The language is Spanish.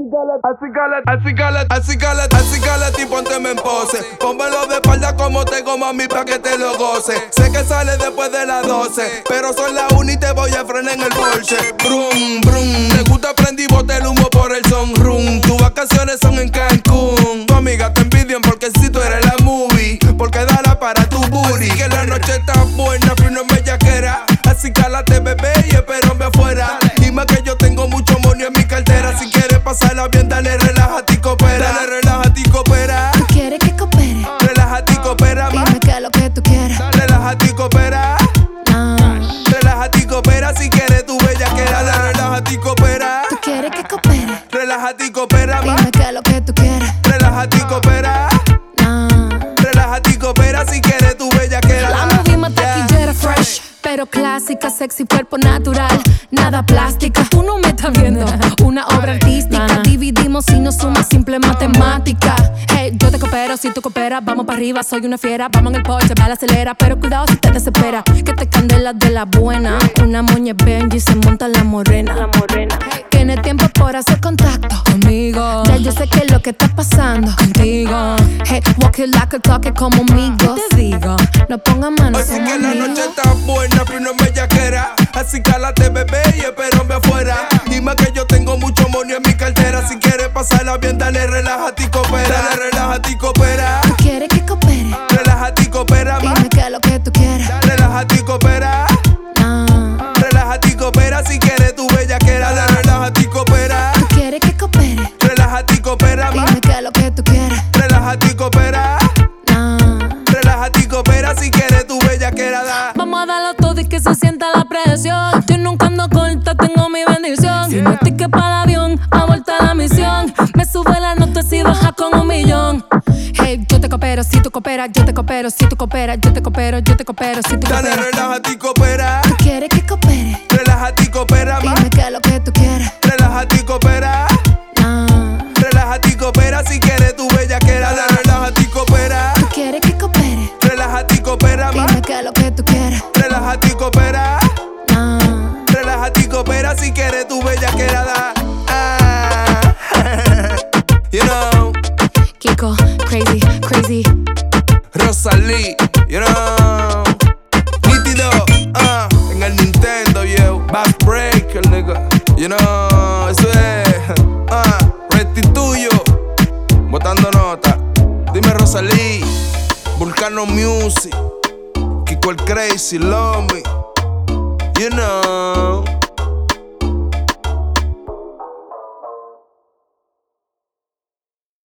y pónteme en pose. Pónmelo de espalda como tengo, mami, pa' que te lo goce. Sé que sale después de las 12, pero son las 1 y te voy a frenar en el Porsche. Brum, brum, te gusta prendí, bote el humo por el sunroom. Tus vacaciones son en Cancún. Tu amiga te envidian porque si tú eres la movie, porque dala para tu booty. Que la noche está buena, fino en bellaquera. Así cálate, bebé, y espérame afuera. Dime que yo tengo mucho money en mi cartera. Si quieres pasarla bien, dale, relájate y coopera. Dale, relájate y coopera. ¿Tú quieres que coopere? Relájate y coopera, ma. Dime qué es lo que tú quieres. Relájate y coopera. Relájate y coopera. Si quieres tu bellaquera. Dale, relájate y coopera. ¿Tú quieres que coopere? Relájate y coopera, ma. Dime qué es lo que tú quieres. Relájate y coopera. Relájate y coopera. Si quieres tu bellaquera. La movie más taquillera, fresh, pero clásica, sexy, cuerpo natural, nada plástica. Tú no me estás viendo, una obra artística. Dividimos y no suma, simple matemática. Hey, yo te coopero, si tú cooperas, vamos para arriba. Soy una fiera, vamos en el Porsche, va la acelera. Pero cuidado si te desespera, que te candela de la buena. Una moña Benji, se monta la morena. Hey, tiene tiempo por hacer contacto conmigo. Ya yo sé que es lo que está pasando contigo. Hey, walk it like a talk it como amigos. Te digo, no pongas manos, así somos que la amigos. noche está buena, fino en bellaquera. Así cálate, bebé, y espérame afuera. Dime que yo tengo mucho money en mi cartera. Si quieres pasarla bien, dale, relájate y coopera. Dale, relájate y coopera. ¿Tú quieres que coopere? Relájate y coopera, ma. Dime qué es lo que tú quieres. Relájate y coopera. Relájate y coopera. Si quieres tu bellaquera. Dale, relájate y coopera. ¿Tú quieres que coopere? Relájate y coopera, ma. Dime qué es lo que tú quieres. Relájate y coopera. Relájate y coopera. Si quieres tu bellaquera, da. Vamos a darlo todo y que se sienta la presión. Yo nunca ando corta, tengo mi bendición. Si no es ticket para el avión, a vuelta a la misión. Me sube la nota si baja con 1 millón. Hey, yo te coopero, si tú cooperas, yo te coopero. Si tú cooperas, yo te coopero, yo te coopero. Si tú Dale, cooperas. relájate y coopera. ¿Tú quieres que coopere? Relájate y coopera, ma. Dime qué es lo que tú quieres. Relájate y coopera. Relájate y coopera. Si quieres tu bellaquera. Dale, relájate y coopera. ¿Tú quieres que coopere? Relájate y coopera, ma. Dime qué es lo que tú quieres. Relájate y coopera. Relájate y coopera. Si quieres tu bellaquera, da. You know. Kiko, crazy, crazy. Rosalí, you know. Nítido, en el Nintendo, yo. Back Breaker, nigga. You know, eso es. Restituyo, botando nota. Dime Rosalí, Vulcano Music, Kiko el Crazy, Love Me. You know.